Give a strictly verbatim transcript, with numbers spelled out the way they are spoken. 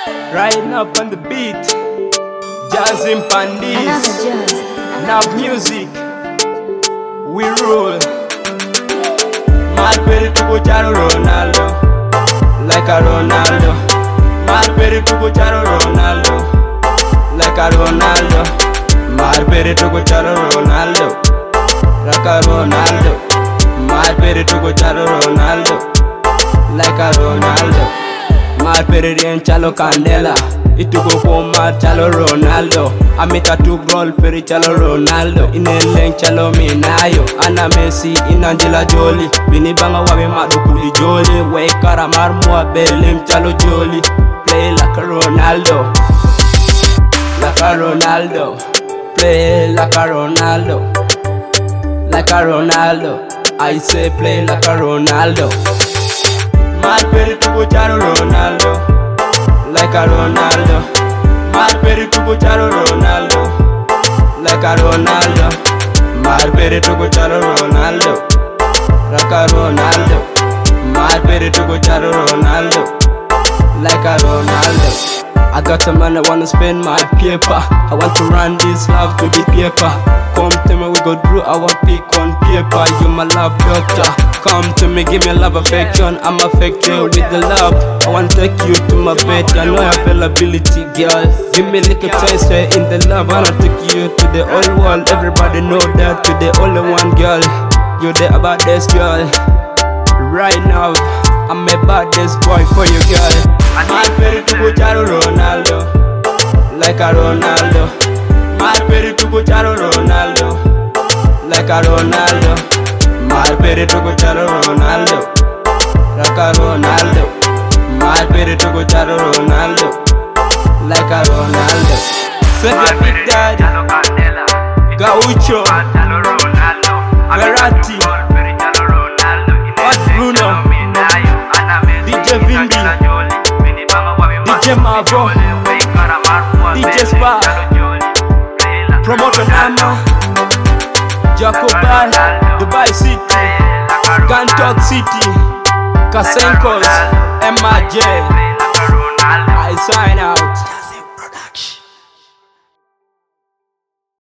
Riding up on the beat, jazzing pandis, now music, we rule. Malperi to go charo Ronaldo, like a Ronaldo. Malperi to go charo Ronaldo, like a Ronaldo. Malperi to go charo Ronaldo, like a Ronaldo. Malperi to go charo Ronaldo, like a Ronaldo. Malperi rien chalo Candela, itugo koma chalo Ronaldo. Amita tu roll peri chalo Ronaldo. Ineleng chalo Minayo, Ana Messi, Inangela Jolie. Bini banga wabe madu kuli Jolie. Way karamar mua belim chalo Jolie. Play like a Ronaldo, like a Ronaldo. Play like a Ronaldo, like a Ronaldo. I say play like a Ronaldo. Malperi to go charo Ronaldo, like a Ronaldo. Malperi to go charo Ronaldo, like a Ronaldo. Malperi to go charo Ronaldo, like a Ronaldo. Malperi to go charo Ronaldo, like a Ronaldo. I got a man that wanna spend my paper. I want to run this love to the paper. Come to me, we go through our pick on paper. You my love doctor. Come to me, give me love affection. I'm affected with the love. I want to take you to my bed. I know your availability, girl. Give me a little taste in the love. I wanna take you to the whole world. Everybody know that you're the only one, girl. You're the baddest girl. Right now, I'm a baddest boy for you, girl. Malperi to go charo Ronaldo, like a Ronaldo. Malperi to go charo Ronaldo, like a Ronaldo. Malperi to go charo Ronaldo, like a Ronaldo. Malperi to go charo Ronaldo, like a Ronaldo. Say your big daddy, Gaucho, Verratti, Pat Bruno, D J Vindi, D J Mavo, D J Spa, Promoter Nama, Jacobai, Dubai City, Gantok City, Kasenkos, M I J. I sign out.